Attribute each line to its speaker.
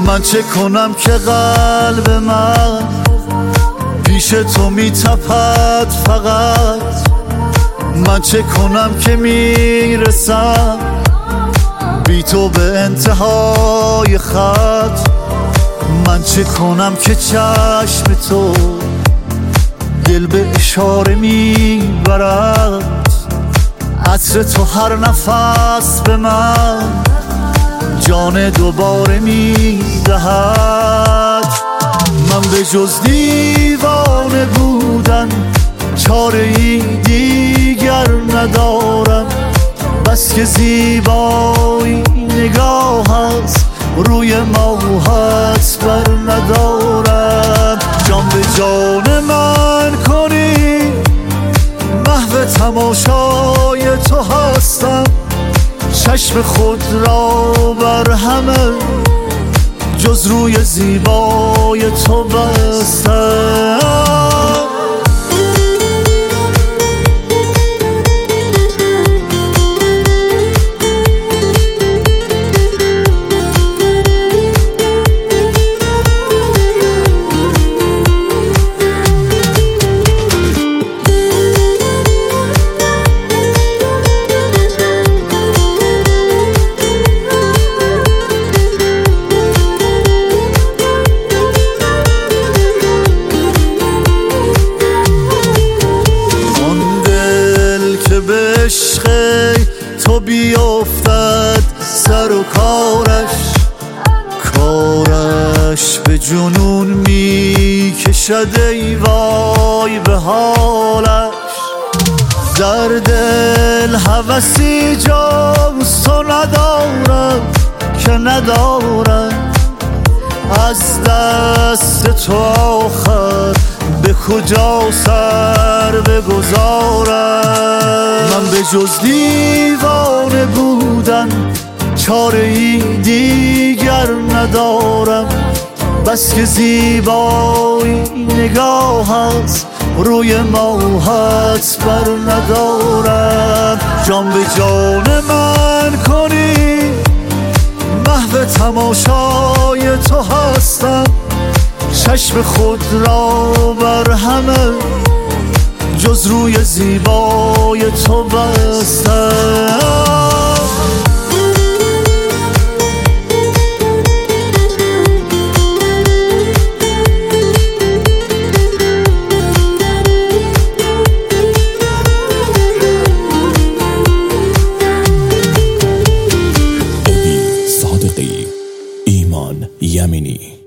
Speaker 1: من چه کنم که قلب من پیش تو میتپد فقط؟ من چه کنم که میرسم بی تو به انتهای خط؟ من چه کنم که چشم تو دل به اشاره میبرد؟ عطر تو هر نفس به من جان دوباره میدهد. من به جز دیوانه بودن چاره ای دیگر ندارم، بس که زیبایی نگاه است روی ماهت بر ندارم. جان به جان من کنی محو تماشای تو هستم، چشم خود را بر همه جز روی زیبای تو بستم. به عشق تو بیفتد سر و کارش به جنون میکشد ای وای به حالش. در دل هوسی جز تو ندارم که ندارم، از دست تو آخر به کجا سر بگذارم؟ من به جز دیوانه بودن چاره ای دیگر ندارم، بس که زیبایی نگاه است روی ماهت بر ندارم. جان به جان من کنی محو تماشای تو هستم، چشم خود را بر همه جز روی زیبای تو بستم.
Speaker 2: صادقی ایمان یمینی